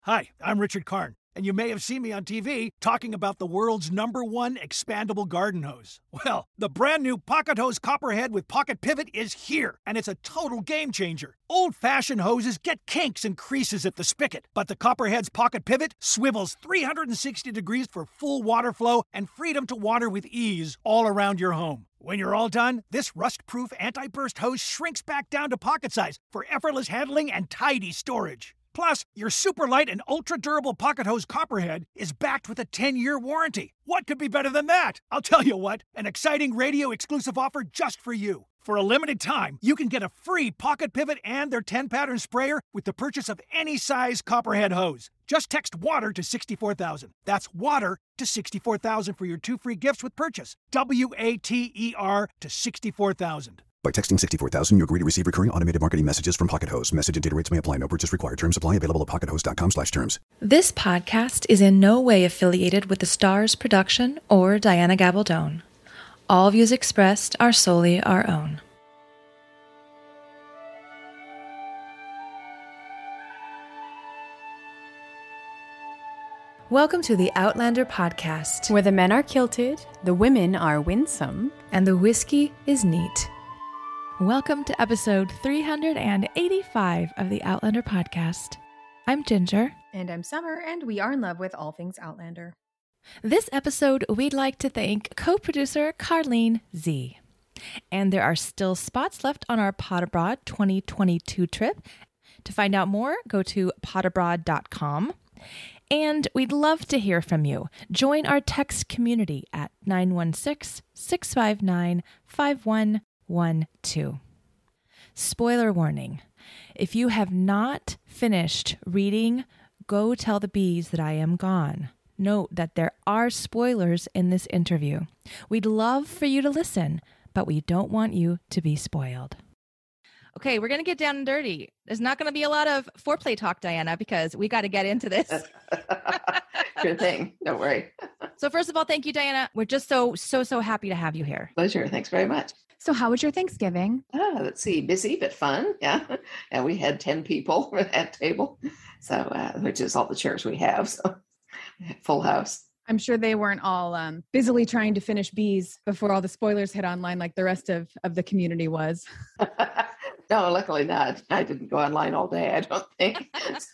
Hi, I'm Richard Karn, and you may have seen me on TV talking about the world's #1 expandable garden hose. Well, the brand new Pocket Hose Copperhead with Pocket Pivot is here, and it's a total game changer. Old-fashioned hoses get kinks and creases at the spigot, but the Copperhead's Pocket Pivot swivels 360 degrees for full water flow and freedom to water with ease all around your home. When you're all done, this rust-proof anti-burst hose shrinks back down to pocket size for effortless handling and tidy storage. Plus, your super light and ultra-durable Pocket Hose Copperhead is backed with a 10-year warranty. What could be better than that? I'll tell you what, an exciting radio-exclusive offer just for you. For a limited time, you can get a free Pocket Pivot and their 10-pattern sprayer with the purchase of any size Copperhead hose. Just text WATER to 64,000. That's WATER to 64,000 for your 2 free gifts with purchase. WATER to 64,000. By texting 64,000, you agree to receive recurring automated marketing messages from Pocket Hose. Message and data rates may apply. No purchase required. Terms apply. Available at pockethose.com/terms. This podcast is in no way affiliated with the Stars production or Diana Gabaldon. All views expressed are solely our own. Welcome to the Outlander podcast, where the men are kilted, the women are winsome, and the whiskey is neat. Welcome to episode 385 of the Outlander podcast. I'm Ginger. And I'm Summer, and we are in love with all things Outlander. This episode, we'd like to thank co-producer Carlene Z. And there are still spots left on our Pod Abroad 2022 trip. To find out more, go to podabroad.com. And we'd love to hear from you. Join our text community at 916-659-5112. Spoiler warning. If you have not finished reading Go Tell the Bees That I Am Gone, note that there are spoilers in this interview. We'd love for you to listen, but we don't want you to be spoiled. Okay, we're going to get down and dirty. There's not going to be a lot of foreplay talk, Diana, because we got to get into this. Sure thing. Don't worry. So first of all, thank you, Diana. We're just so happy to have you here. Pleasure. Thanks very much. So how was your Thanksgiving? Let's see. Busy, but fun. Yeah. And we had 10 people at table, so which is all the chairs we have. So full house. I'm sure they weren't all busily trying to finish bees before all the spoilers hit online like the rest of the community was. No, luckily not. I didn't go online all day, I don't think.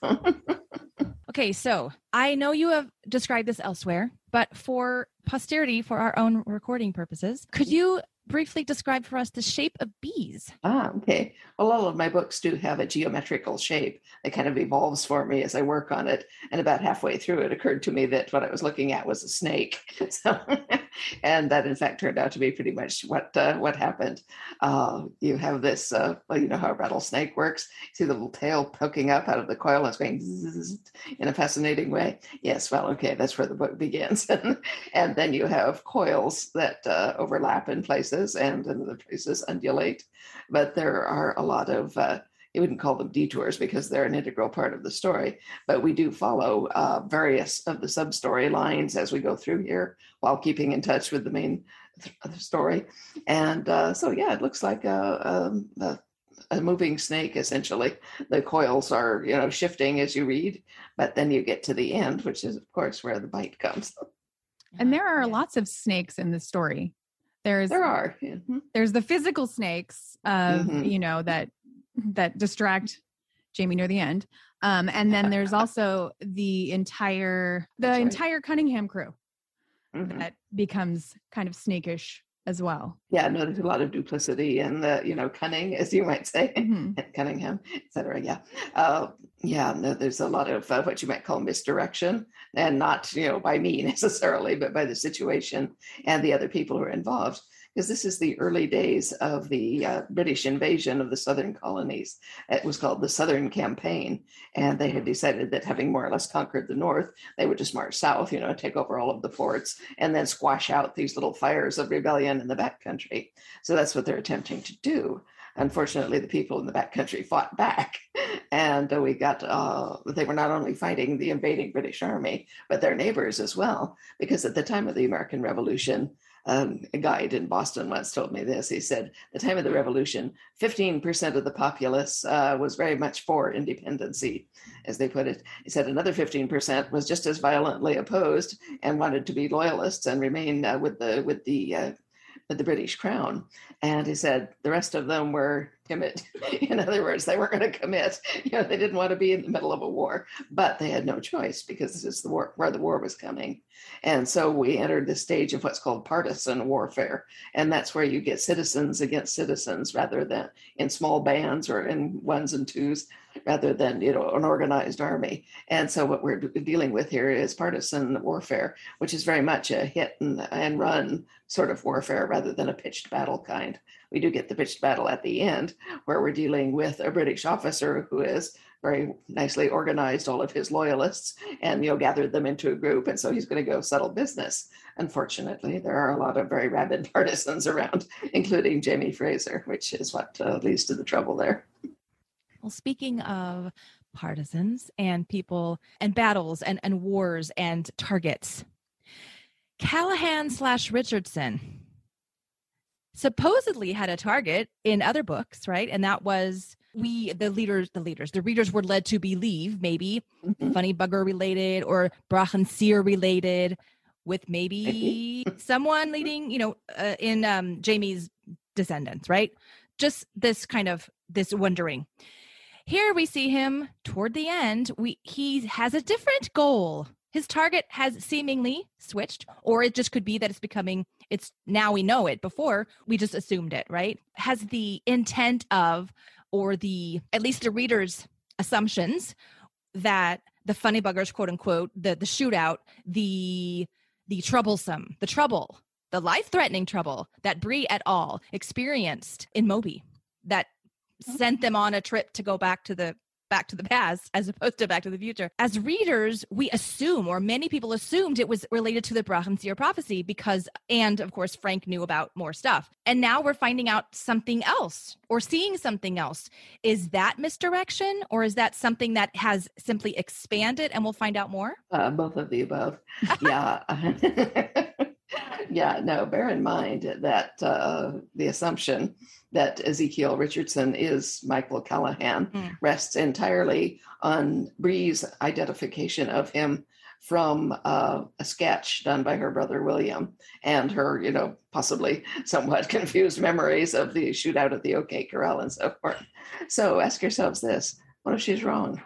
Okay, so I know you have described this elsewhere, but for posterity, for our own recording purposes, could you briefly describe for us the shape of bees? Okay. Well, all of my books do have a geometrical shape. It kind of evolves for me as I work on it. And about halfway through, it occurred to me that what I was looking at was a snake. So, and that, in fact, turned out to be pretty much what happened. You have this, well, you know how a rattlesnake works. See the little tail poking up out of the coil and it's going zzz in a fascinating way. Yes, well, okay, that's where the book begins. And then you have coils that overlap in places and in other places undulate. But there are a lot of, you wouldn't call them detours because they're an integral part of the story, but we do follow various of the sub-story lines as we go through here while keeping in touch with the main story. And so, yeah, it looks like a moving snake, essentially. The coils are, shifting as you read, but then you get to the end, which is, of course, where the bite comes. And there are lots of snakes in the story. There are. Mm-hmm. There's the physical snakes of, that distract Jamie near the end. And then there's also the entire Cunningham crew that becomes kind of snakish as well. Yeah, no, there's a lot of duplicity and cunning, as you might say, Cunningham, et cetera. Yeah. No, there's a lot of what you might call misdirection, and not, by me necessarily, but by the situation and the other people who are involved. Because this is the early days of the British invasion of the southern colonies. It was called the Southern Campaign. And they had decided that having more or less conquered the north, they would just march south, take over all of the forts and then squash out these little fires of rebellion in the backcountry. So that's what they're attempting to do. Unfortunately, the people in the backcountry fought back, and we got, they were not only fighting the invading British Army, but their neighbors as well, because at the time of the American Revolution, a guide in Boston once told me this. He said, the time of the Revolution, 15% of the populace was very much for independency, as they put it. He said another 15% was just as violently opposed and wanted to be loyalists and remain with the British Crown. And he said the rest of them were timid. In other words, they weren't going to commit. They didn't want to be in the middle of a war, but they had no choice because this is the war where the war was coming. And so we entered the stage of what's called partisan warfare. And that's where you get citizens against citizens rather than in small bands or in ones and twos, rather than, an organized army. And so what we're dealing with here is partisan warfare, which is very much a hit and run sort of warfare rather than a pitched battle kind. We do get the pitched battle at the end, where we're dealing with a British officer who is very nicely organized all of his loyalists and, gathered them into a group. And so he's going to go settle business. Unfortunately, there are a lot of very rabid partisans around, including Jamie Fraser, which is what leads to the trouble there. Well, speaking of partisans and people and battles and wars and targets, Callahan/Richardson supposedly had a target in other books, right? And that was the readers were led to believe maybe Funny Bugger related or Brachenseer related, with maybe someone leading, in Jamie's descendants, right? Just this wondering. Here we see him toward the end. He has a different goal. His target has seemingly switched, or it just could be that it's now we know it. Before we just assumed it, right? Has the intent of, or at least the reader's assumptions that the Funny Buggers, quote unquote, the shootout, the life-threatening trouble that Bree et al. Experienced in Moby, that sent them on a trip to go back to the past as opposed to Back to the Future. As readers, we assume, or many people assumed, it was related to the Brachenseer prophecy and of course Frank knew about more stuff. And now we're finding out something else or seeing something else. Is that misdirection, or is that something that has simply expanded and we'll find out more? Both of the above. Yeah. Yeah, no, bear in mind that the assumption that Ezekiel Richardson is Michael Callahan rests entirely on Bree's identification of him from a sketch done by her brother William and her, possibly somewhat confused memories of the shootout at the OK Corral and so forth. So ask yourselves this: what if she's wrong?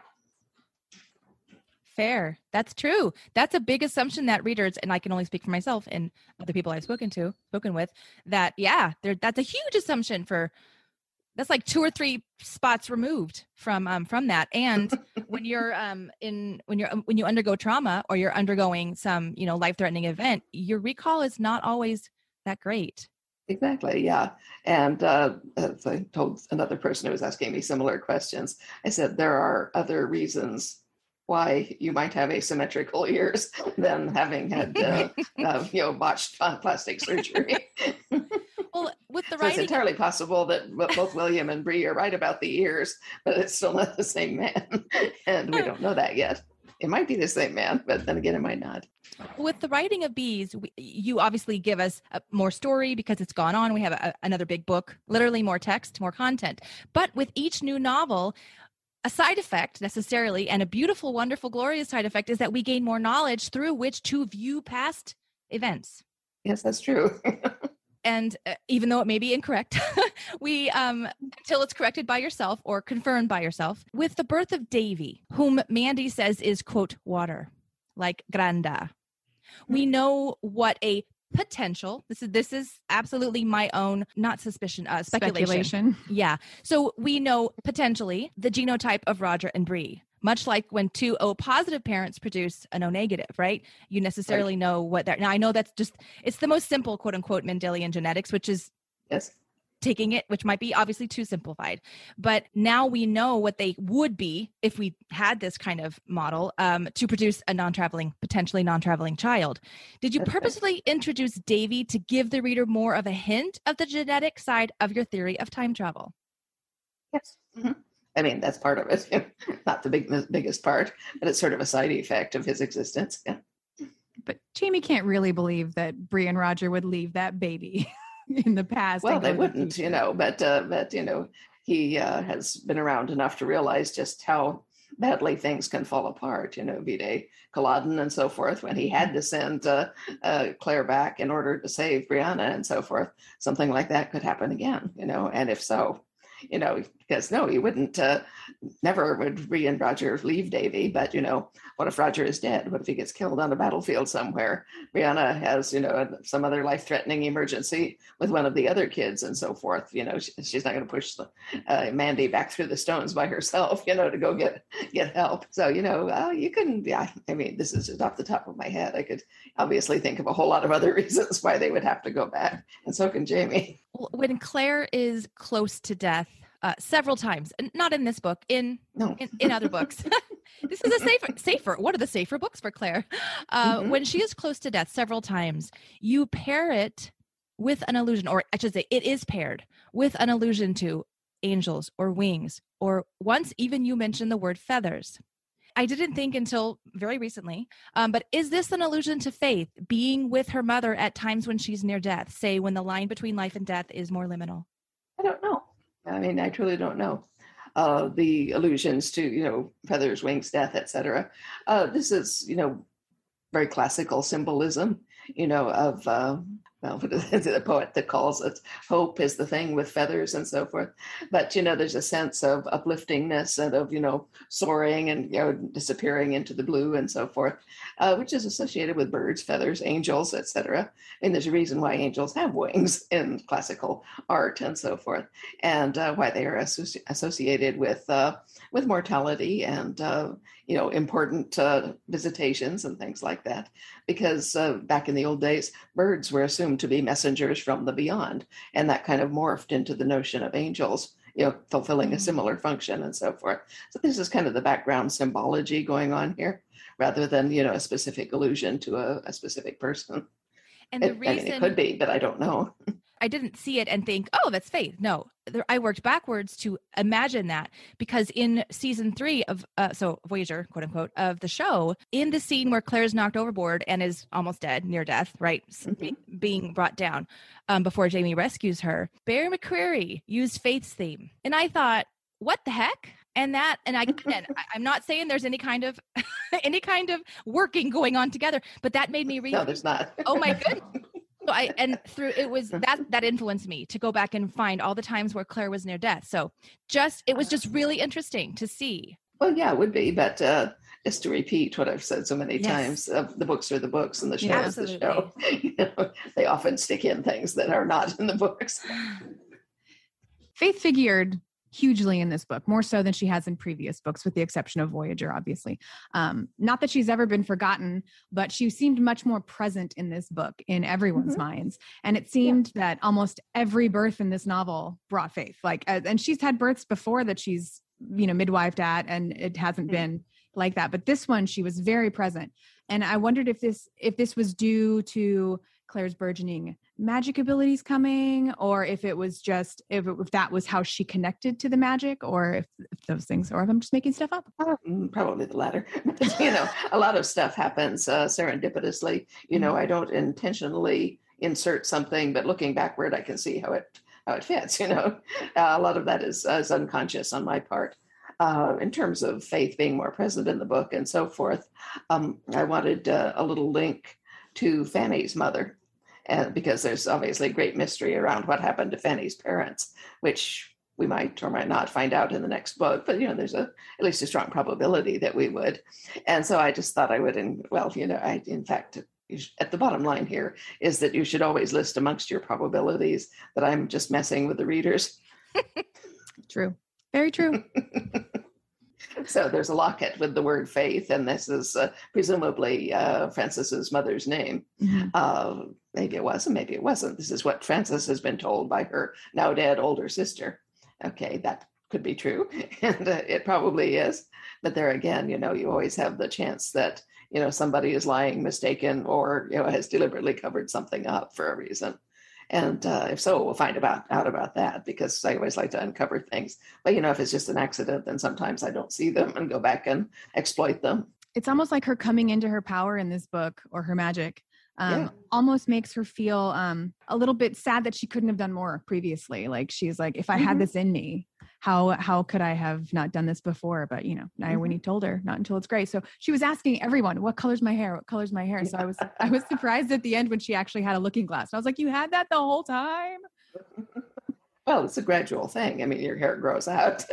Fair. That's true. That's a big assumption that readers, and I can only speak for myself and the people I've spoken with, that, that's a huge assumption that's like 2 or 3 spots removed from that. And when you're when you undergo trauma or you're undergoing some, life-threatening event, your recall is not always that great. Exactly. Yeah. And as I told another person who was asking me similar questions, I said, there are other reasons why you might have asymmetrical ears than having had, botched plastic surgery. Well, with the so it's entirely possible that both William and Bree are right about the ears, but it's still not the same man. And we don't know that yet. It might be the same man, but then again, it might not. With the writing of Bees, you obviously give us more story because it's gone on. We have another big book, literally more text, more content. But with each new novel, a side effect necessarily, and a beautiful, wonderful, glorious side effect, is that we gain more knowledge through which to view past events. Yes, that's true. And even though it may be incorrect, we until it's corrected by yourself or confirmed by yourself. With the birth of Davy, whom Mandy says is, quote, water, like Granda, we know what a potential. This is absolutely my own, not suspicion, speculation. Yeah. So we know potentially the genotype of Roger and Bree, much like when 2 O positive parents produce an O negative, right? You necessarily know what they're. Now I know it's the most simple, quote unquote, Mendelian genetics, which is taking it, which might be obviously too simplified. But now we know what they would be if we had this kind of model to produce a potentially non-traveling child. Did you purposely introduce Davy to give the reader more of a hint of the genetic side of your theory of time travel? Yes. Mm-hmm. I mean, that's part of it. Not the biggest part, but it's sort of a side effect of his existence. Yeah. But Jamie can't really believe that Bree and Roger would leave that baby in the past. Well, they wouldn't, but he has been around enough to realize just how badly things can fall apart, Vide Culloden and so forth, when he had to send Claire back in order to save Brianna and so forth. Something like that could happen again, and if so, because no, he wouldn't, never would Bree and Roger leave Davy, but, what if Roger is dead? What if he gets killed on a battlefield somewhere? Brianna has, some other life-threatening emergency with one of the other kids and so forth. She's not going to push Mandy back through the stones by herself, to go get help. So, you can, I mean, this is just off the top of my head. I could obviously think of a whole lot of other reasons why they would have to go back. And so can Jamie. When Claire is close to death, several times, not in this book, in other books. This is a safer. What are the safer books for Claire? When she is close to death several times, you pair it with an allusion, or I should say it is paired with an allusion to angels or wings, or once even you mentioned the word feathers. I didn't think until very recently, but is this an allusion to Faith being with her mother at times when she's near death, say when the line between life and death is more liminal? I don't know. I mean, I truly don't know. The allusions to, feathers, wings, death, etc. This is, very classical symbolism, of, what is it, the poet that calls it hope is the thing with feathers and so forth. But, there's a sense of upliftingness and of, soaring and, disappearing into the blue and so forth, which is associated with birds, feathers, angels, etc. And there's a reason why angels have wings in classical art and so forth, and why they are associated with mortality and, important visitations and things like that. Because back in the old days, birds were assumed to be messengers from the beyond, and that kind of morphed into the notion of angels, fulfilling a similar function and so forth. So this is kind of the background symbology going on here, rather than, a specific allusion to a specific person. And the reason, it could be, but I don't know. I didn't see it and think, oh, that's Faith. No, I worked backwards to imagine that, because in season 3 of, Voyager, quote unquote, of the show, in the scene where Claire's knocked overboard and is almost dead, near death, right, being brought down before Jamie rescues her, Barry McCreary used Faith's theme. And I thought, what the heck? And I'm not saying there's any kind of working going on together, but that made me read. No, there's not. Oh my goodness. So it was that influenced me to go back and find all the times where Claire was near death. So it was just really interesting to see. Well, yeah, it would be, but just to repeat what I've said so many times, the books are the books and the show is the show. They often stick in things that are not in the books. Faith figured hugely in this book, more so than she has in previous books, with the exception of Voyager, obviously. Not that she's ever been forgotten, but she seemed much more present in this book in everyone's minds. And it seemed that almost every birth in this novel brought Faith. And she's had births before that she's, midwifed at, and it hasn't been like that. But this one, she was very present. And I wondered if this was due to Claire's burgeoning magic abilities coming, or if it was just, if that was how she connected to the magic, or if those things, or if I'm just making stuff up. Probably the latter. A lot of stuff happens serendipitously. I don't intentionally insert something, but looking backward, I can see how it fits. A lot of that is unconscious on my part. In terms of Faith being more present in the book and so forth, I wanted a little link to Fanny's mother, because there's obviously great mystery around what happened to Fanny's parents, which we might or might not find out in the next book, but there's at least a strong probability that we would. And so I just thought I would, in fact, at the bottom line here is that you should always list amongst your probabilities that I'm just messing with the readers. True. Very true. So there's a locket with the word Faith, and this is presumably Frances's mother's name. Maybe it was, and maybe it wasn't. This is what Frances has been told by her now dead older sister. Okay, that could be true, and it probably is. But there again, you always have the chance that somebody is lying, mistaken, or has deliberately covered something up for a reason. And if so, we'll find out about that, because I always like to uncover things. But, if it's just an accident, then sometimes I don't see them and go back and exploit them. It's almost like her coming into her power in this book, or her magic, almost makes her feel a little bit sad that she couldn't have done more previously. Like, she's like, if I had this in me, how could I have not done this before? But, Winnie told her, not until it's gray. So she was asking everyone, what color's my hair? What color's my hair? So I was surprised at the end when she actually had a looking glass. I was like, you had that the whole time? Well, it's a gradual thing. I mean, your hair grows out.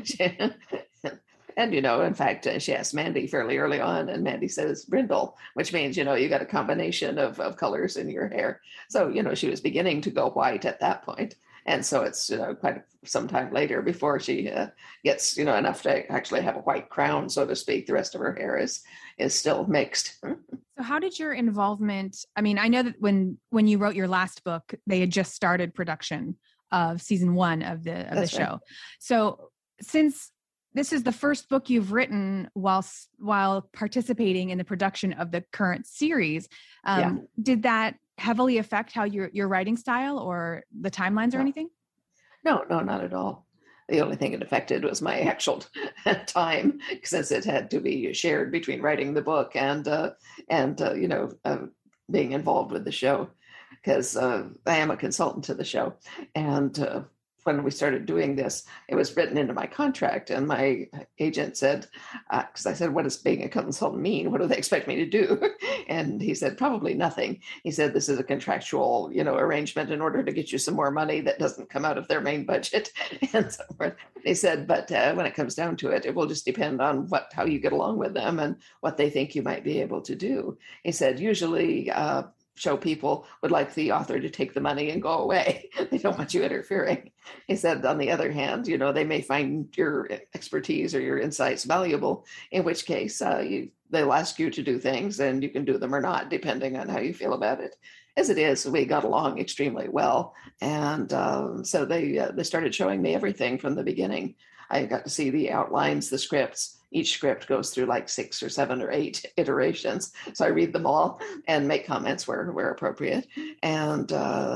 And, in fact, she asked Mandy fairly early on, and Mandy says brindle, which means, you got a combination of colors in your hair. So, she was beginning to go white at that point. And so it's, quite some time later before she gets, enough to actually have a white crown, so to speak. The rest of her hair is still mixed. So how did your involvement, I mean, I know that when you wrote your last book, they had just started production of season 1 of the show. Right. So since this is the first book you've written while participating in the production of the current series, did that heavily affect how your writing style or the timelines or anything? No, not at all. The only thing it affected was my actual time, since it had to be shared between writing the book and being involved with the show, because I am a consultant to the show. And when we started doing this, it was written into my contract, and my agent said, because I said, what does being a consultant mean? What do they expect me to do? And he said, probably nothing. He said, this is a contractual, arrangement in order to get you some more money that doesn't come out of their main budget and so forth. He said, but when it comes down to it, it will just depend on how you get along with them and what they think you might be able to do. He said, usually, show people would like the author to take the money and go away. They don't want you interfering. He said, on the other hand, they may find your expertise or your insights valuable, in which case they'll ask you to do things and you can do them or not, depending on how you feel about it. As it is, we got along extremely well. And so they started showing me everything from the beginning. I got to see the outlines, the scripts. Each script goes through like 6 or 7 or 8 iterations. So I read them all and make comments where appropriate. And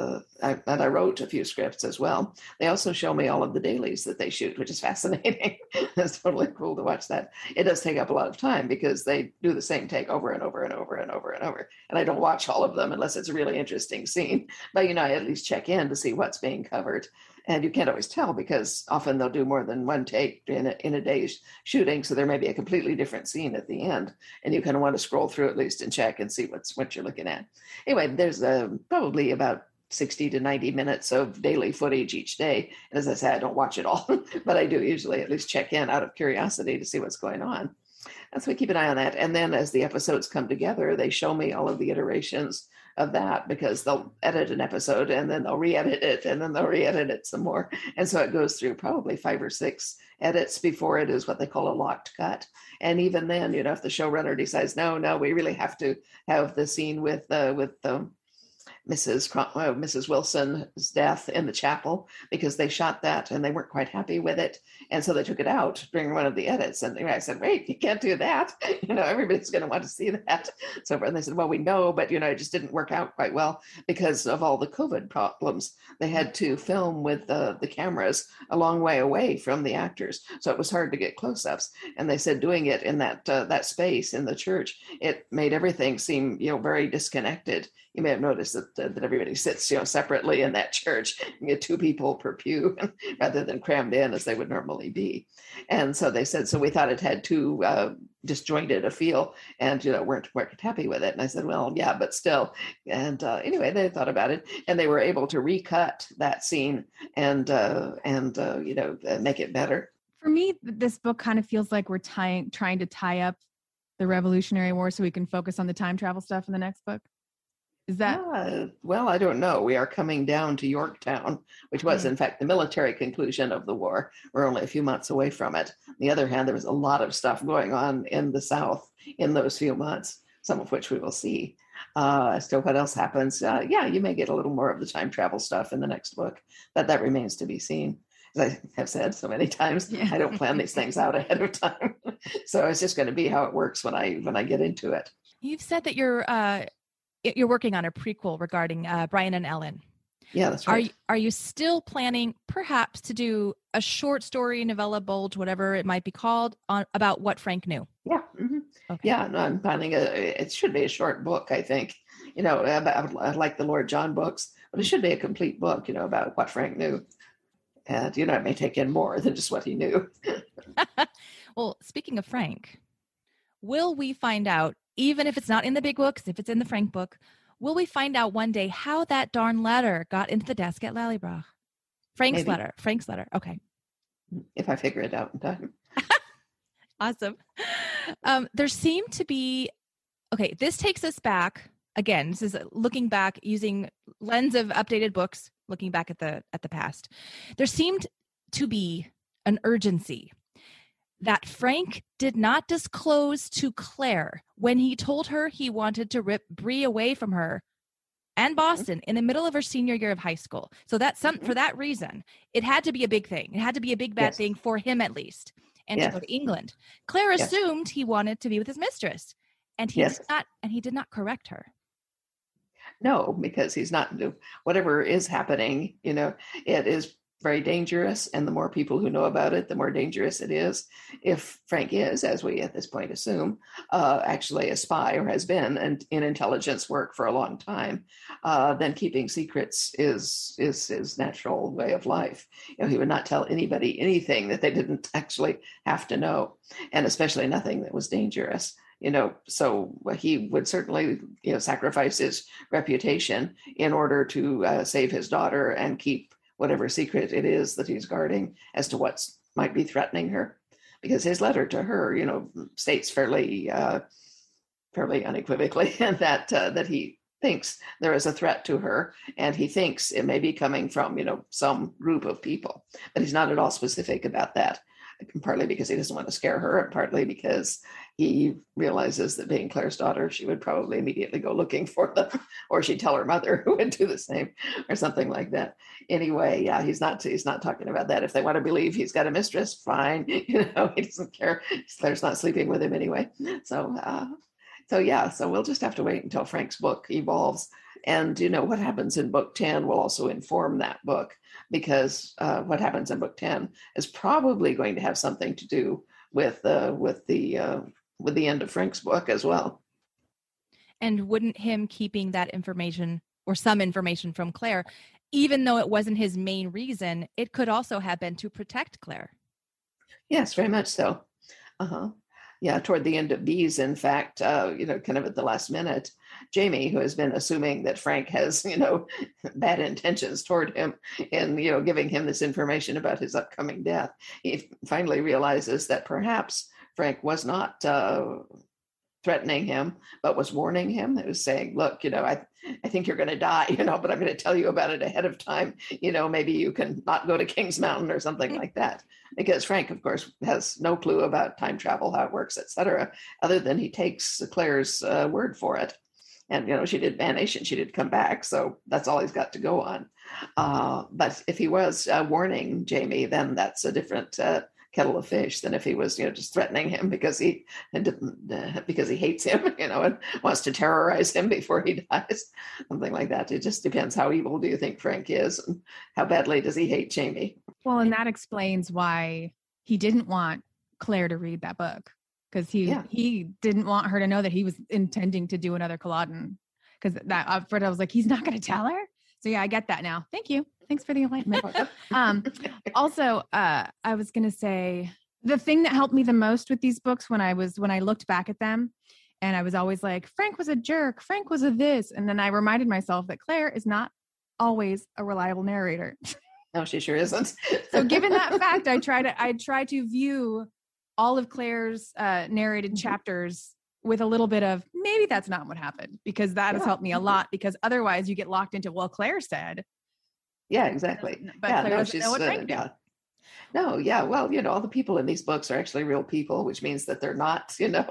I wrote a few scripts as well. They also show me all of the dailies that they shoot, which is fascinating. It's totally cool to watch that. It does take up a lot of time because they do the same take over and over and over and over and over. And I don't watch all of them unless it's a really interesting scene. But, I at least check in to see what's being covered. And you can't always tell, because often they'll do more than one take in a day's shooting. So there may be a completely different scene at the end. And you kind of want to scroll through at least and check and see what you're looking at. Anyway, there's probably about 60 to 90 minutes of daily footage each day. And as I said, I don't watch it all, but I do usually at least check in out of curiosity to see what's going on. And so we keep an eye on that. And then as the episodes come together, they show me all of the iterations of that, because they'll edit an episode and then they'll re-edit it and then they'll re-edit it some more. And so it goes through probably 5 or 6 edits before it is what they call a locked cut. And even then, if the showrunner decides, no, we really have to have the scene with Mrs. Wilson's death in the chapel, because they shot that and they weren't quite happy with it. And so they took it out during one of the edits. And I said, wait, you can't do that. Everybody's going to want to see that. So and they said, well, we know, but, it just didn't work out quite well because of all the COVID problems. They had to film with the cameras a long way away from the actors. So it was hard to get close-ups. And they said doing it in that space in the church, it made everything seem, very disconnected. You may have noticed that everybody sits, separately in that church. You get 2 people per pew rather than crammed in as they would normally be. And so they said, so we thought it had too disjointed a feel and, weren't happy with it. And I said, well, yeah, but still. And anyway, they thought about it and they were able to recut that scene and make it better. For me, this book kind of feels like we're trying to tie up the Revolutionary War so we can focus on the time travel stuff in the next book. Is that? Well, I don't know. We are coming down to Yorktown, which was, in fact, the military conclusion of the war. We're only a few months away from it. On the other hand, there was a lot of stuff going on in the South in those few months, some of which we will see. As to what else happens, you may get a little more of the time travel stuff in the next book, but that remains to be seen. As I have said so many times, I don't plan these things out ahead of time. So it's just going to be how it works when I get into it. You've said that you're working on a prequel regarding Brian and Ellen. Yeah, that's right. Are you still planning perhaps to do a short story, novella, bulge, whatever it might be called, about what Frank knew? Yeah. Mm-hmm. Okay. Yeah, no, I'm planning it should be a short book, I think, about like the Lord John books, but it should be a complete book, about what Frank knew. And, it may take in more than just what he knew. Well, speaking of Frank, will we find out, even if it's not in the big books, if it's in the Frank book, will we find out one day how that darn letter got into the desk at Lallybroch? Frank's letter. Okay. If I figure it out in time. Awesome. There seemed to be, okay, this takes us back. Again, this is looking back using lens of updated books, looking back at the past. There seemed to be an urgency that Frank did not disclose to Claire when he told her he wanted to rip Bree away from her and Boston in the middle of her senior year of high school. So that's for that reason, it had to be a big thing. It had to be a big bad thing for him at least, and to go to England. Claire assumed he wanted to be with his mistress, and he did not correct her. No, because he's not. Whatever is happening, it is very dangerous, and the more people who know about it, the more dangerous it is. If Frank is, as we at this point assume, actually a spy or has been in intelligence work for a long time, then keeping secrets is his natural way of life. He would not tell anybody anything that they didn't actually have to know, and especially nothing that was dangerous. So he would certainly, sacrifice his reputation in order to save his daughter and keep whatever secret it is that he's guarding as to what might be threatening her. Because his letter to her, states fairly unequivocally that he thinks there is a threat to her, and he thinks it may be coming from, some group of people. But he's not at all specific about that, partly because he doesn't want to scare her, and partly because he realizes that being Claire's daughter, she would probably immediately go looking for them, or she'd tell her mother, who would do the same, or something like that. Anyway, yeah, he's not talking about that. If they want to believe he's got a mistress, fine. He doesn't care. Claire's not sleeping with him anyway. So we'll just have to wait until Frank's book evolves. And, what happens in book 10 will also inform that book, because what happens in book 10 is probably going to have something to do with the end of Frank's book as well. And wouldn't him keeping that information or some information from Claire, even though it wasn't his main reason, it could also have been to protect Claire? Yes, very much so. Yeah, toward the end of Bees, in fact, kind of at the last minute, Jamie, who has been assuming that Frank has, bad intentions toward him and, giving him this information about his upcoming death, he finally realizes that perhaps Frank was not threatening him, but was warning him. It was saying, look, I think you're going to die, but I'm going to tell you about it ahead of time. Maybe you can not go to Kings Mountain or something like that. Because Frank, of course, has no clue about time travel, how it works, etc., other than he takes Claire's word for it. And, she did vanish and she did come back. So that's all he's got to go on. But if he was warning Jamie, then that's a different kettle of fish than if he was, just threatening him because he hates him, and wants to terrorize him before he dies, something like that. It just depends how evil do you think Frank is, and how badly does he hate Jamie. Well, and that explains why he didn't want Claire to read that book, because he didn't want her to know that he was intending to do another Culloden. Because that Fred, I was like, he's not going to tell her. So yeah, I get that now. Thank you. Thanks for the enlightenment. Also, I was going to say the thing that helped me the most with these books when I looked back at them, and I was always like, Frank was a jerk. Frank was a this. And then I reminded myself that Claire is not always a reliable narrator. No, she sure isn't. So given that fact, I try to view all of Claire's narrated chapters with a little bit of maybe that's not what happened, because that has helped me a lot, because otherwise you get locked into, well, Claire said. Yeah, exactly. But Claire doesn't know what Frank did. No, yeah. Well, all the people in these books are actually real people, which means that they're not,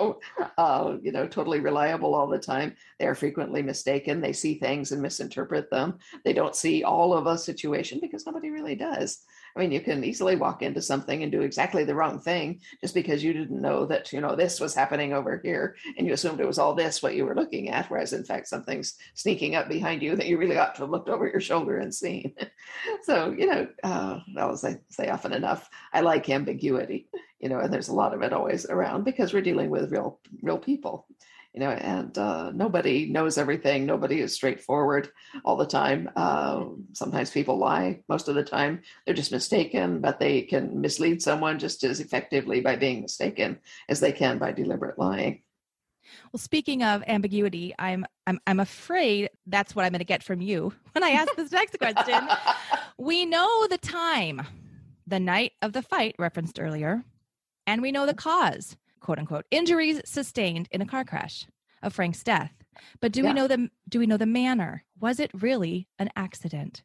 totally reliable all the time. They are frequently mistaken. They see things and misinterpret them. They don't see all of a situation, because nobody really does. I mean, you can easily walk into something and do exactly the wrong thing just because you didn't know that, this was happening over here and you assumed it was all this what you were looking at, whereas in fact something's sneaking up behind you that you really ought to have looked over your shoulder and seen. So, as I say often enough, I like ambiguity, and there's a lot of it always around because we're dealing with real people. And nobody knows everything. Nobody is straightforward all the time. Sometimes people lie. Most of the time, they're just mistaken, but they can mislead someone just as effectively by being mistaken as they can by deliberate lying. Well, speaking of ambiguity, I'm afraid that's what I'm going to get from you when I ask this next question. We know the time, the night of the fight referenced earlier, and we know the cause, quote unquote, injuries sustained in a car crash of Frank's death. But do we know the manner? Was it really an accident?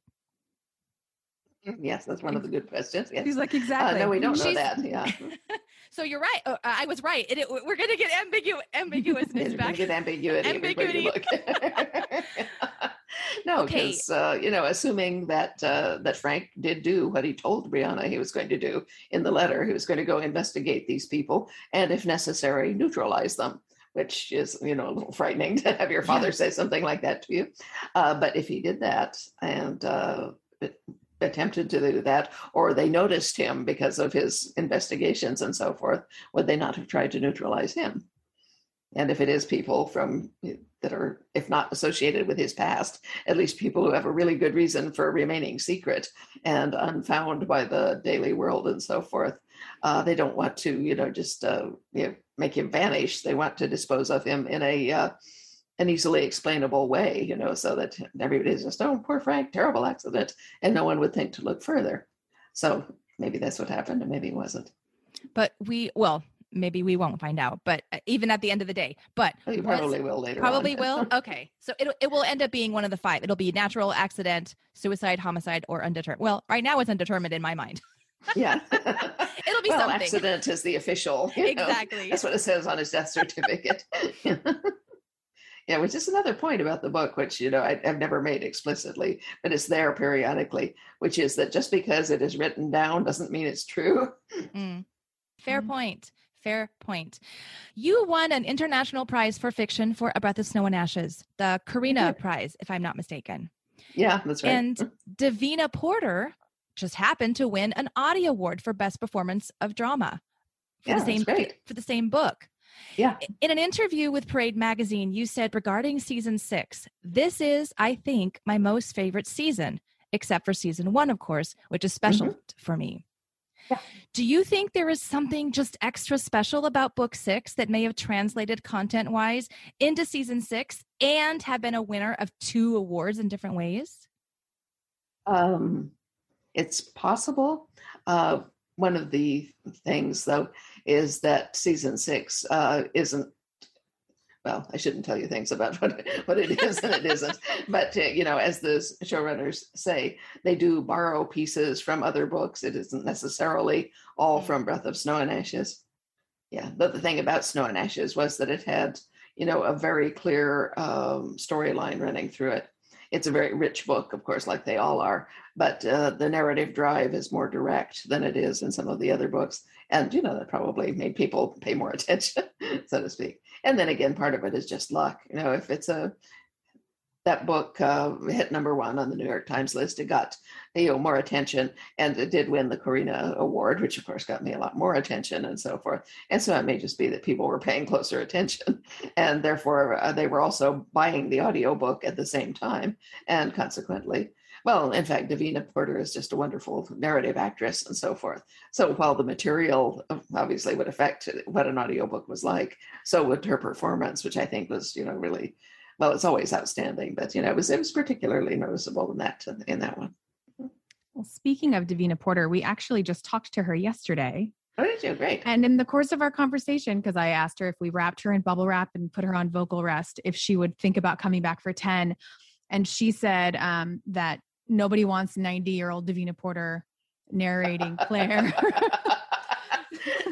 Yes, that's one of the good questions. Yes. He's like, exactly. No, we don't know that. Yeah. So you're right. I was right. We're going to get ambiguousness back. Get ambiguity. No, because assuming that Frank did do what he told Brianna he was going to do in the letter, he was going to go investigate these people and, if necessary, neutralize them, which is a little frightening to have your father say something like that to you. But if he did that and attempted to do that, or they noticed him because of his investigations and so forth, would they not have tried to neutralize him? And if it is people that are, if not associated with his past, at least people who have a really good reason for remaining secret and unfound by the daily world and so forth, they don't want to, just make him vanish. They want to dispose of him in an easily explainable way, so that everybody's just, oh, poor Frank, terrible accident, and no one would think to look further. So maybe that's what happened, and maybe it wasn't. But maybe we won't find out, but even at the end of the day, but you probably will later. Probably will. Okay. So it will end up being one of the 5. It'll be natural, accident, suicide, homicide, or undetermined. Well, right now it's undetermined in my mind. Yeah. It'll be something. Accident is the official. Exactly. That's what it says on his death certificate. Yeah, which is another point about the book, which, I've never made explicitly, but it's there periodically, which is that just because it is written down doesn't mean it's true. Fair point. Fair point. You won an international prize for fiction for A Breath of Snow and Ashes, the Carina Prize, if I'm not mistaken. Yeah, that's right. And Davina Porter just happened to win an Audie Award for Best Performance of Drama for the same book. Yeah. In an interview with Parade Magazine, you said regarding season 6, this is, I think, my most favorite season, except for season 1, of course, which is special for me. Yeah. Do you think there is something just extra special about book 6 that may have translated content-wise into season 6 and have been a winner of 2 awards in different ways? It's possible. One of the things, though, is that season 6 isn't, well, I shouldn't tell you things about what it is and it isn't. But, as the showrunners say, they do borrow pieces from other books. It isn't necessarily all from Breath of Snow and Ashes. Yeah, but the thing about Snow and Ashes was that it had, a very clear storyline running through it. It's a very rich book, of course, like they all are, but the narrative drive is more direct than it is in some of the other books. And, that probably made people pay more attention, so to speak. And then again, part of it is just luck. If it's that book hit number 1 on the New York Times list, it got, more attention, and it did win the Carina Award, which of course got me a lot more attention and so forth. And so it may just be that people were paying closer attention, and therefore they were also buying the audiobook at the same time. And consequently, well, in fact, Davina Porter is just a wonderful narrative actress and so forth. So while the material obviously would affect what an audiobook was like, so would her performance, which I think was, really, well, it's always outstanding, but, it was particularly noticeable in that one. Well, speaking of Davina Porter, we actually just talked to her yesterday. Oh, did you? Great. And in the course of our conversation, because I asked her if we wrapped her in bubble wrap and put her on vocal rest, if she would think about coming back for 10. And she said that nobody wants 90-year-old Davina Porter narrating Claire.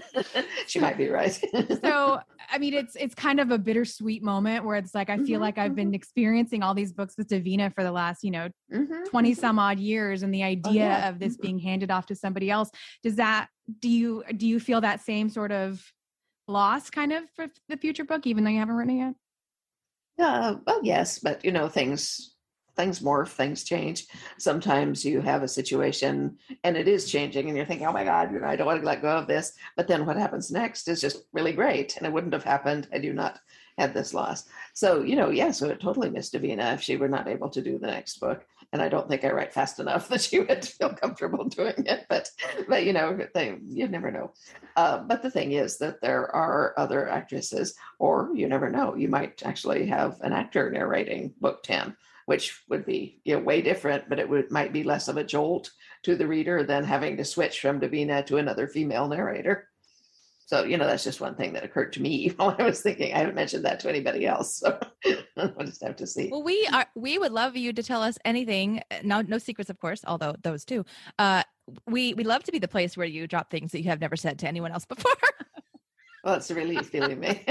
She might be right. So, I mean, it's kind of a bittersweet moment where it's like, I feel like I've been experiencing all these books with Davina for the last, 20 some odd years. And the idea of this being handed off to somebody else, do you feel that same sort of loss kind of for the future book, even though you haven't written it yet? Well, yes, but things morph, things change. Sometimes you have a situation and it is changing and you're thinking, oh my God, I don't want to let go of this. But then what happens next is just really great. And it wouldn't have happened had you not had this loss. So, so it totally missed Davina if she were not able to do the next book. And I don't think I write fast enough that she would feel comfortable doing it. But you never know. But the thing is that there are other actresses, or you never know. You might actually have an actor narrating book 10, which would be way different, but it might be less of a jolt to the reader than having to switch from Davina to another female narrator. So, that's just one thing that occurred to me while I was thinking. I haven't mentioned that to anybody else. So we'll just have to see. Well, we would love you to tell us anything. No secrets, of course, although those too. We'd love to be the place where you drop things that you have never said to anyone else before. Well, it's a relief, believe me.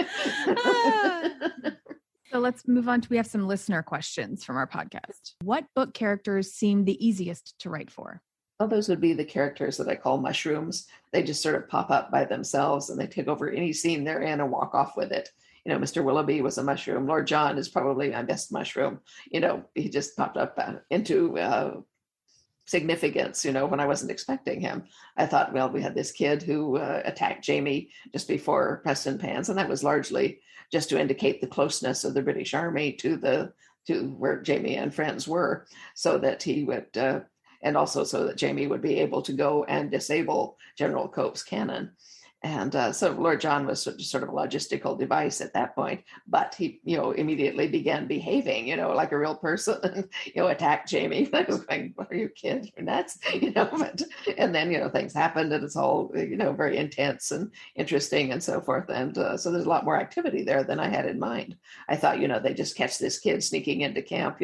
So let's move on we have some listener questions from our podcast. What book characters seem the easiest to write for? Well, those would be the characters that I call mushrooms. They just sort of pop up by themselves and they take over any scene they're in and walk off with it. Mr. Willoughby was a mushroom. Lord John is probably my best mushroom. He just popped up into significance, when I wasn't expecting him. I thought, well, we had this kid who attacked Jamie just before Preston Pans, and that was largely just to indicate the closeness of the British Army to where Jamie and friends were, so that he would, and also so that Jamie would be able to go and disable General Cope's cannon. And so Lord John was sort of a logistical device at that point, but he, immediately began behaving, like a real person and, attacked Jamie. I was going, what are you kids? You're nuts, but, and then, things happened and it's all, very intense and interesting and so forth. And so there's a lot more activity there than I had in mind. I thought, they just catch this kid sneaking into camp,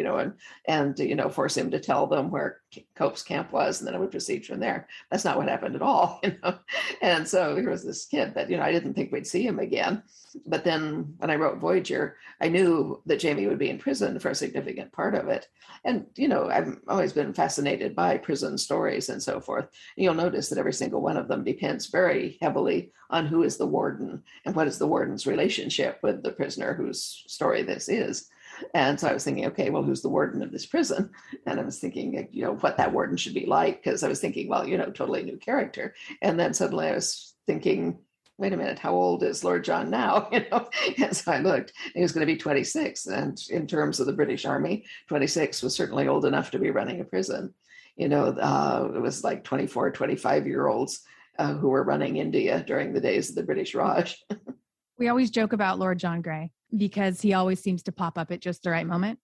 and force him to tell them where Cope's camp was, and then it would proceed from there. That's not what happened at all, And so there was this kid that, I didn't think we'd see him again. But then when I wrote Voyager, I knew that Jamie would be in prison for a significant part of it. And, I've always been fascinated by prison stories and so forth. And you'll notice that every single one of them depends very heavily on who is the warden and what is the warden's relationship with the prisoner whose story this is. And so I was thinking, okay, well, who's the warden of this prison? And I was thinking, what that warden should be like, because I was thinking, well, totally new character. And then suddenly I was thinking, wait a minute, how old is Lord John now? And so I looked, he was going to be 26. And in terms of the British Army, 26 was certainly old enough to be running a prison. It was like 24, 25-year-olds who were running India during the days of the British Raj. We always joke about Lord John Grey because he always seems to pop up at just the right moment.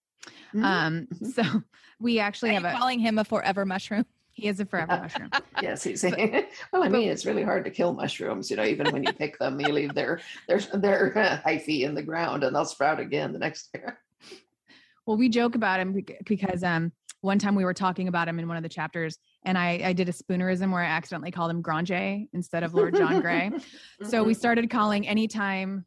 So we actually calling him a forever mushroom. He is a forever mushroom. Yes, he's saying. Well, I mean, it's really hard to kill mushrooms. Even when you pick them, you leave their hyphae in the ground, and they'll sprout again the next year. Well, we joke about him because one time we were talking about him in one of the chapters, and I did a spoonerism where I accidentally called him Granger instead of Lord John Grey. So we started calling anytime,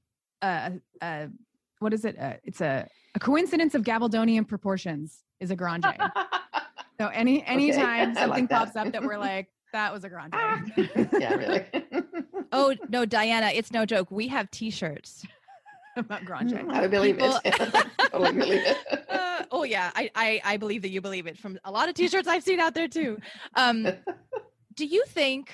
what is it? It's a coincidence of Gabaldonian proportions is a Granger. So anytime something pops up that we're like, that was a Granger. Yeah, really. Oh, no, Diana, it's no joke. We have T-shirts about Granger. I believe it. Totally believe it. Oh yeah, I believe that you believe it from a lot of T-shirts I've seen out there too. Do you think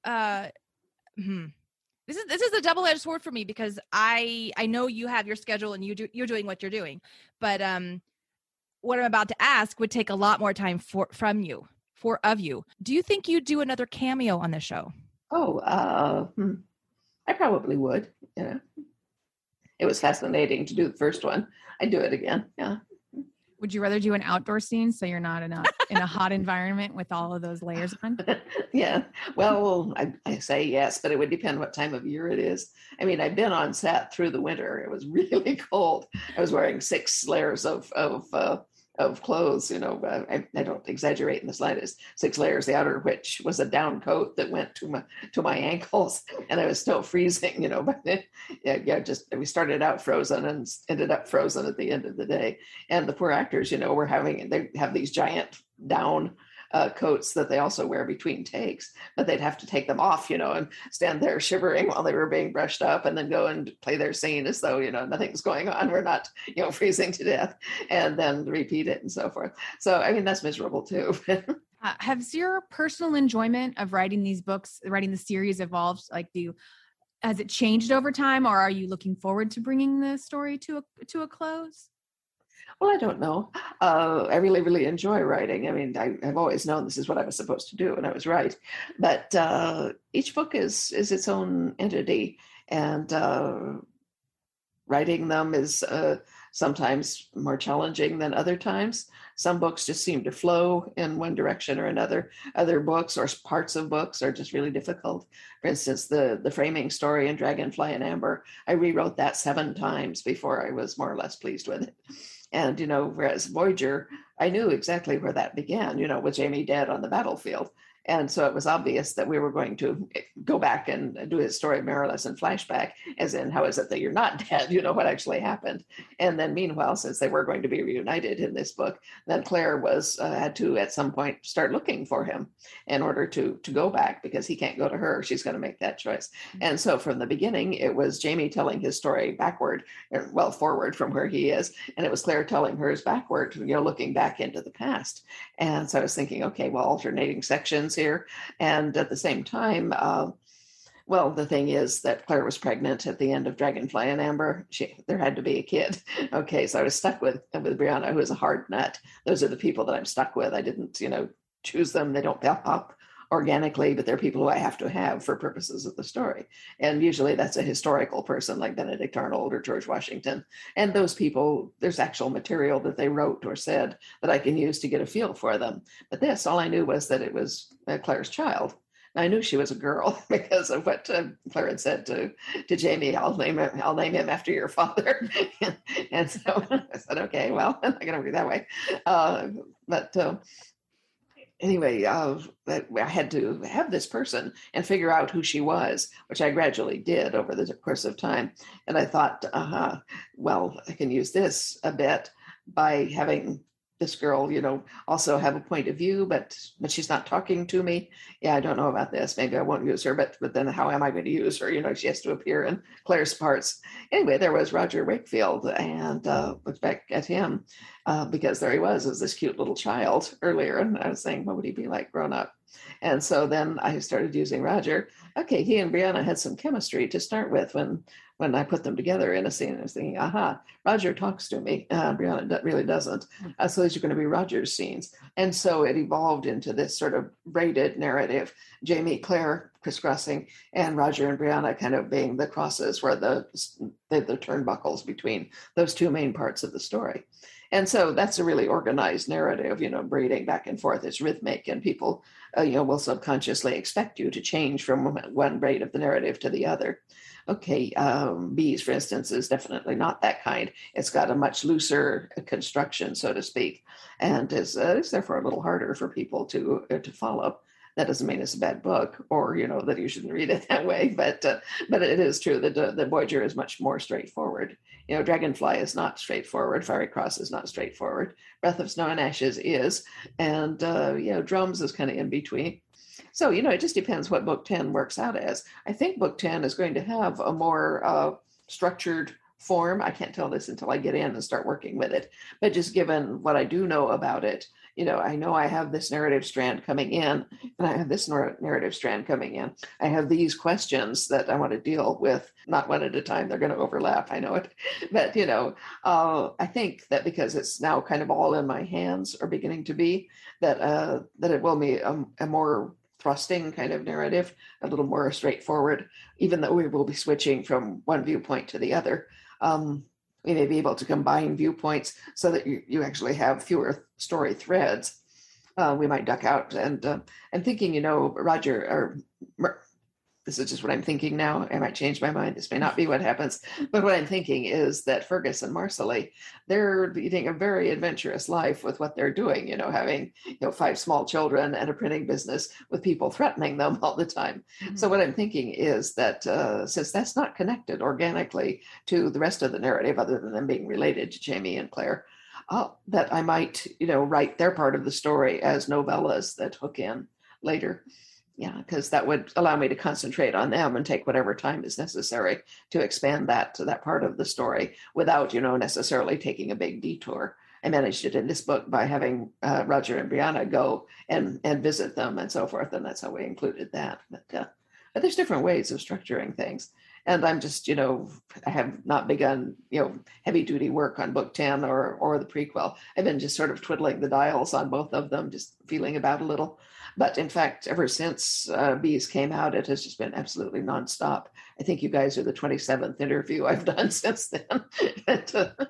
this is a double-edged sword for me, because I know you have your schedule and you're doing what you're doing, but what I'm about to ask would take a lot more time of you. Do you think you'd do another cameo on the show? Oh, I probably would. It was fascinating to do the first one. I'd do it again. Yeah. Would you rather do an outdoor scene so you're not in a hot environment with all of those layers on? Yeah. Well, I say yes, but it would depend what time of year it is. I mean, I've been on set through the winter. It was really cold. I was wearing 6 layers of of clothes, I don't exaggerate in the slightest. 6 layers, the outer which was a down coat that went to my ankles, and I was still freezing, but just we started out frozen and ended up frozen at the end of the day. And the poor actors, they have these giant down coats that they also wear between takes, but they'd have to take them off, and stand there shivering while they were being brushed up, and then go and play their scene as though, nothing's going on. We're not, freezing to death, and then repeat it and so forth. So, that's miserable too. Has your personal enjoyment of writing these books, writing the series evolved? Has it changed over time, or are you looking forward to bringing the story to a close? Well, I don't know. I really, really enjoy writing. I've always known this is what I was supposed to do, and I was right. But each book is its own entity, and writing them is sometimes more challenging than other times. Some books just seem to flow in one direction or another. Other books or parts of books are just really difficult. For instance, the framing story in Dragonfly and Amber, I rewrote that 7 times before I was more or less pleased with it. And, whereas Voyager, I knew exactly where that began, with Jamie dead on the battlefield. And so it was obvious that we were going to go back and do his story more or less in flashback, as in, how is it that you're not dead? What actually happened? And then meanwhile, since they were going to be reunited in this book, then Claire had to at some point start looking for him in order to go back, because he can't go to her. She's going to make that choice. And so from the beginning, it was Jamie telling his story forward from where he is. And it was Claire telling hers backward, looking back into the past. And so I was thinking, okay, well, alternating sections here. And at the same time, the thing is that Claire was pregnant at the end of Dragonfly and Amber. There had to be a kid. Okay, so I was stuck with Brianna, who is a hard nut. Those are the people that I'm stuck with. I didn't, choose them. They don't pop up organically, but they're people who I have to have for purposes of the story. And usually that's a historical person like Benedict Arnold or George Washington. And those people, there's actual material that they wrote or said that I can use to get a feel for them. But this, all I knew was that it was Claire's child. And I knew she was a girl because of what Claire had said to Jamie. I'll name him after your father. And so I said, okay, well, I'm not going to be that way. Anyway, I had to have this person and figure out who she was, which I gradually did over the course of time. And I thought, I can use this a bit by having this girl, also have a point of view, but she's not talking to me. Yeah, I don't know about this. Maybe I won't use her, but then how am I going to use her? She has to appear in Claire's parts. Anyway, there was Roger Wakefield, and looked back at him because there he was as this cute little child earlier. And I was saying, what would he be like grown up? And so then I started using Roger. Okay, he and Brianna had some chemistry to start with when I put them together in a scene. I was thinking, Roger talks to me. Brianna really doesn't. So these are going to be Roger's scenes. And so it evolved into this sort of braided narrative, Jamie, Claire crisscrossing, and Roger and Brianna kind of being the crosses where the turnbuckles between those two main parts of the story. And so that's a really organized narrative, braiding back and forth. It's rhythmic, and people, will subconsciously expect you to change from one braid of the narrative to the other. Okay, Bees, for instance, is definitely not that kind. It's got a much looser construction, so to speak, and is therefore a little harder for people to follow. That doesn't mean it's a bad book, or that you shouldn't read it that way. But it is true that the Voyager is much more straightforward. Dragonfly is not straightforward. Fiery Cross is not straightforward. Breath of Snow and Ashes is, and Drums is kind of in between. So it just depends what book 10 works out as. I think book 10 is going to have a more structured form. I can't tell this until I get in and start working with it. But just given what I do know about it, I know I have this narrative strand coming in, and I have this narrative strand coming in. I have these questions that I want to deal with, not one at a time. They're going to overlap. I know it. But, I think that because it's now kind of all in my hands, or beginning to be, that it will be a more thrusting kind of narrative, a little more straightforward, even though we will be switching from one viewpoint to the other. We may be able to combine viewpoints so that you actually have fewer story threads. We might duck out and thinking, Roger or this is just what I'm thinking now. I might change my mind. This may not be what happens. But what I'm thinking is that Fergus and Marsali, they're leading a very adventurous life with what they're doing, having, 5 small children and a printing business with people threatening them all the time. Mm-hmm. So what I'm thinking is that since that's not connected organically to the rest of the narrative, other than them being related to Jamie and Claire, that I might, write their part of the story as novellas that hook in later. Yeah, because that would allow me to concentrate on them and take whatever time is necessary to expand that part of the story without, necessarily taking a big detour. I managed it in this book by having Roger and Brianna go and visit them and so forth, and that's how we included that. But there's different ways of structuring things. And I'm just, I have not begun, heavy duty work on book 10 or the prequel. I've been just sort of twiddling the dials on both of them, just feeling about a little. But in fact, ever since Bees came out, it has just been absolutely nonstop. I think you guys are the 27th interview I've done since then. But,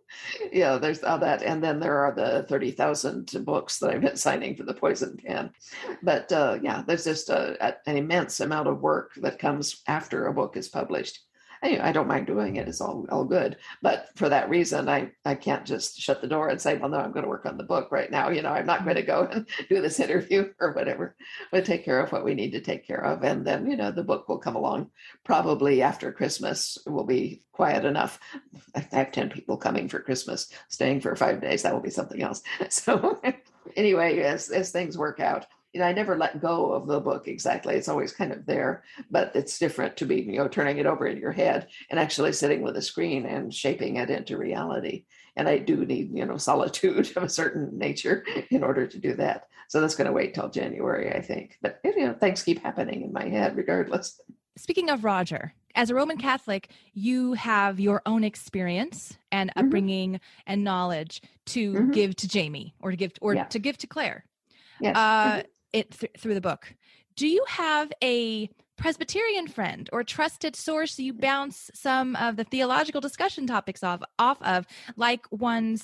there's all that. And then there are the 30,000 books that I've been signing for the Poison Pen. But there's just an immense amount of work that comes after a book is published. I don't mind doing it. It's all good. But for that reason, I can't just shut the door and say, well, no, I'm going to work on the book right now. I'm not going to go and do this interview or whatever. We'll take care of what we need to take care of. And then, the book will come along probably after Christmas. It will be quiet enough. I have 10 people coming for Christmas, staying for 5 days. That will be something else. So anyway, as things work out, I never let go of the book exactly. It's always kind of there, but it's different to be, turning it over in your head and actually sitting with a screen and shaping it into reality. And I do need, solitude of a certain nature in order to do that. So that's going to wait till January, I think. But, things keep happening in my head regardless. Speaking of Roger, as a Roman Catholic, you have your own experience and upbringing and knowledge to give to Jamie or to give to Claire. Yes. Through the book. Do you have a Presbyterian friend or trusted source you bounce some of the theological discussion topics off of, like ones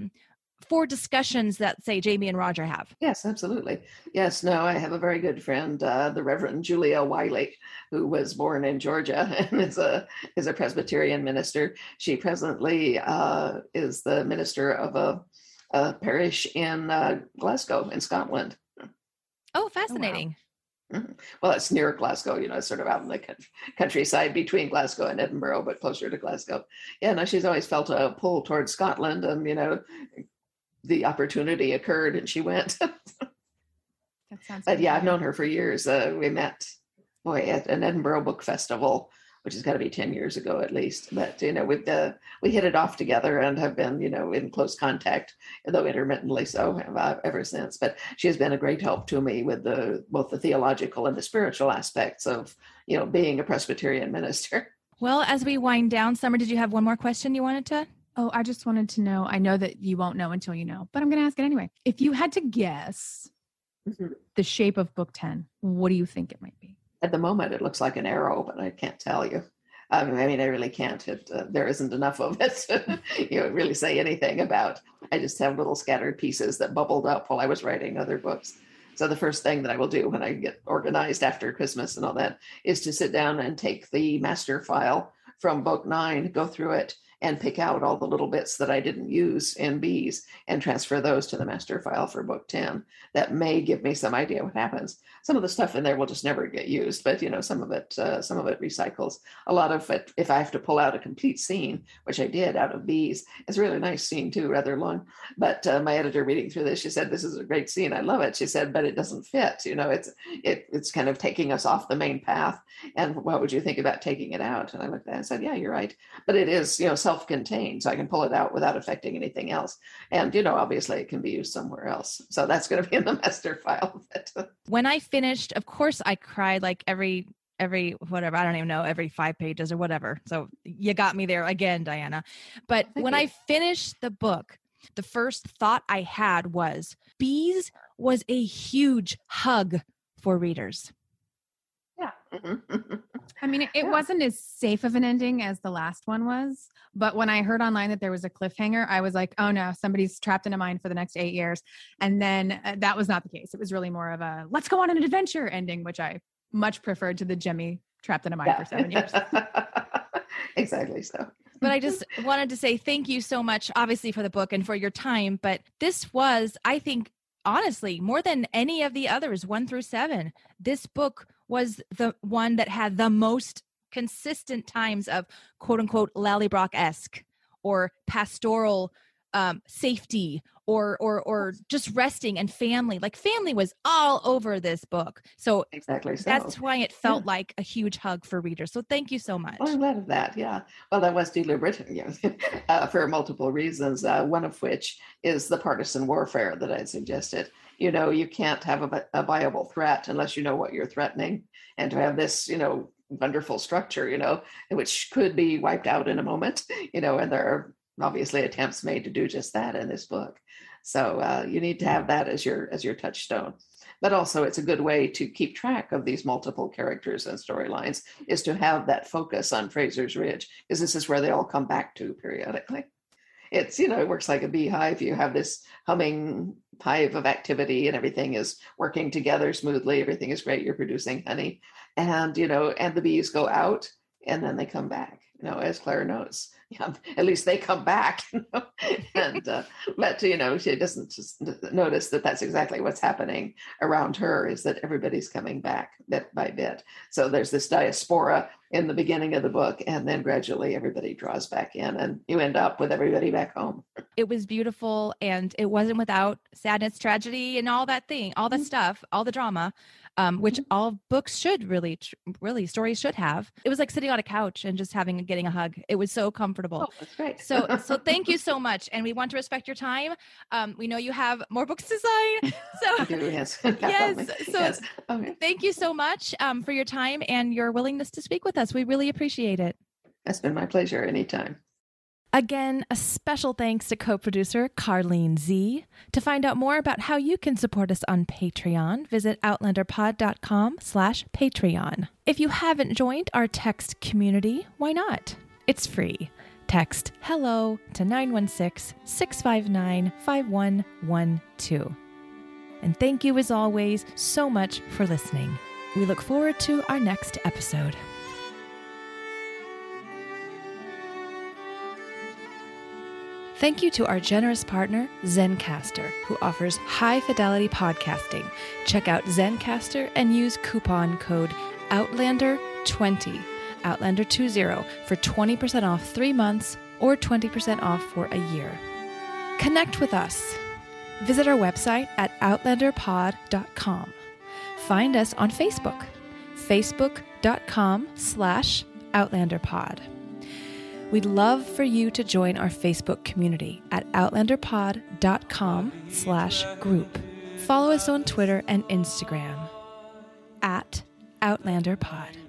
for discussions that, say, Jamie and Roger have? Yes, absolutely. Yes, no, I have a very good friend, the Reverend Julia Wiley, who was born in Georgia and is a Presbyterian minister. She presently is the minister of a parish in Glasgow in Scotland. Oh, fascinating. Oh, wow. Well, it's near Glasgow, it's sort of out in the countryside between Glasgow and Edinburgh, but closer to Glasgow. Yeah, no, she's always felt a pull towards Scotland, and, the opportunity occurred and she went. That sounds but yeah, I've known her for years. We met, at an Edinburgh Book Festival, which has got to be 10 years ago at least. But, we hit it off together and have been, in close contact, though intermittently so, ever since. But she has been a great help to me with both the theological and the spiritual aspects of, being a Presbyterian minister. Well, as we wind down, Summer, did you have one more question you wanted to? Oh, I just wanted to know, I know that you won't know until you know, but I'm going to ask it anyway. If you had to guess the shape of book 10, what do you think it might be? At the moment, it looks like an arrow, but I can't tell you. I really can't. There isn't enough of it to really say anything about. I just have little scattered pieces that bubbled up while I was writing other books. So the first thing that I will do when I get organized after Christmas and all that is to sit down and take the master file from book 9, go through it, and pick out all the little bits that I didn't use in Bees and transfer those to the master file for book 10. That may give me some idea what happens. Some of the stuff in there will just never get used, but some of it recycles. A lot of it, if I have to pull out a complete scene, which I did out of Bees, it's a really nice scene too, rather long. But my editor reading through this, she said, "This is a great scene. I love it." She said, "But it doesn't fit. It's kind of taking us off the main path. And what would you think about taking it out?" And I looked at it and said, "Yeah, you're right. But it is, self-contained, so I can pull it out without affecting anything else. And, obviously it can be used somewhere else. So that's going to be in the master file." When I finished, of course, I cried like every whatever, I don't even know, every 5 pages or whatever. So you got me there again, Diana. But when I finished the book, the first thought I had was Bees was a huge hug for readers. Yeah. I mean, it wasn't as safe of an ending as the last one was, but when I heard online that there was a cliffhanger, I was like, oh no, somebody's trapped in a mine for the next 8 years. And then that was not the case. It was really more of a, let's go on an adventure ending, which I much preferred to the Jemmy trapped in a mine for 7 years. Exactly so. But I just wanted to say thank you so much, obviously, for the book and for your time. But this was, I think, honestly, more than any of the others, 1 through 7, this book was the one that had the most consistent times of quote unquote Lallybroch-esque or pastoral safety or just resting and family. Like family was all over this book. So exactly so. That's why it felt like a huge hug for readers. So thank you so much. Well, I'm glad of that. Yeah. Well, that was deliberate for multiple reasons, one of which is the partisan warfare that I suggested. You can't have a viable threat unless you know what you're threatening. And to have this, wonderful structure, which could be wiped out in a moment, and there are obviously attempts made to do just that in this book. So you need to have that as your touchstone. But also it's a good way to keep track of these multiple characters and storylines, is to have that focus on Fraser's Ridge, because this is where they all come back to periodically. It's, it works like a beehive. You have this humming hive of activity and everything is working together smoothly. Everything is great. You're producing honey. And, and the bees go out and then they come back, as Claire knows. Yeah, at least they come back, and but she doesn't just notice that that's exactly what's happening around her, is that everybody's coming back bit by bit. So there's this diaspora in the beginning of the book, and then gradually everybody draws back in, and you end up with everybody back home. It was beautiful, and it wasn't without sadness, tragedy, and all that thing, all the stuff, all the drama. Which all books should really stories should have. It was like sitting on a couch and just getting a hug. It was so comfortable. Oh, that's great. So thank you so much. And we want to respect your time. We know you have more books to sign. So I do, yes. yes. So yes. Okay. Thank you so much for your time and your willingness to speak with us. We really appreciate it. That's been my pleasure anytime. Again, a special thanks to co-producer Carlene Z. To find out more about how you can support us on Patreon, visit outlanderpod.com/Patreon. If you haven't joined our text community, why not? It's free. Text HELLO to 916-659-5112. And thank you as always so much for listening. We look forward to our next episode. Thank you to our generous partner, Zencastr, who offers high-fidelity podcasting. Check out Zencastr and use coupon code OUTLANDER20, Outlander20, for 20% off 3 months or 20% off for a year. Connect with us. Visit our website at outlanderpod.com. Find us on Facebook, facebook.com/outlanderpod. We'd love for you to join our Facebook community at outlanderpod.com/group. Follow us on Twitter and Instagram at OutlanderPod.